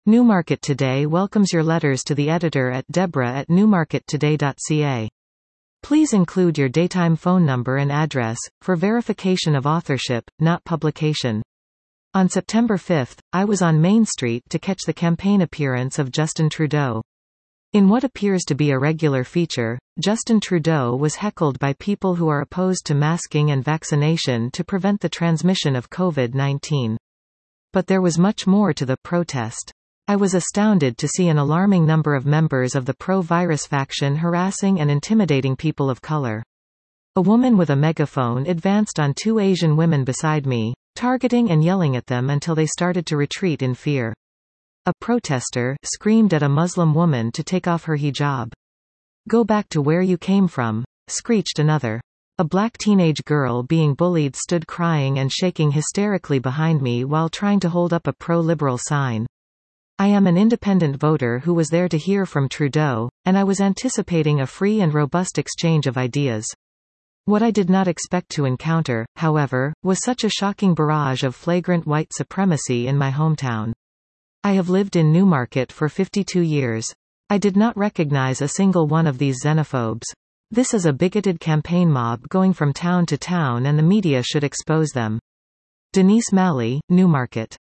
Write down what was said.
Newmarket Today welcomes your letters to the editor at deborah@newmarkettoday.ca. Please include your daytime phone number and address, for verification of authorship, not publication. On September 5, I was on Main Street to catch the campaign appearance of Justin Trudeau. In what appears to be a regular feature, Justin Trudeau was heckled by people who are opposed to masking and vaccination to prevent the transmission of COVID-19. But there was much more to the protest. I was astounded to see an alarming number of members of the pro-virus faction harassing and intimidating people of color. A woman with a megaphone advanced on two Asian women beside me, targeting and yelling at them until they started to retreat in fear. A protester screamed at a Muslim woman to take off her hijab. "Go back to where you came from," screeched another. A black teenage girl being bullied stood crying and shaking hysterically behind me while trying to hold up a pro-liberal sign. I am an independent voter who was there to hear from Trudeau, and I was anticipating a free and robust exchange of ideas. What I did not expect to encounter, however, was such a shocking barrage of flagrant white supremacy in my hometown. I have lived in Newmarket for 52 years. I did not recognize a single one of these xenophobes. This is a bigoted campaign mob going from town to town, and the media should expose them. Denise Malley, Newmarket.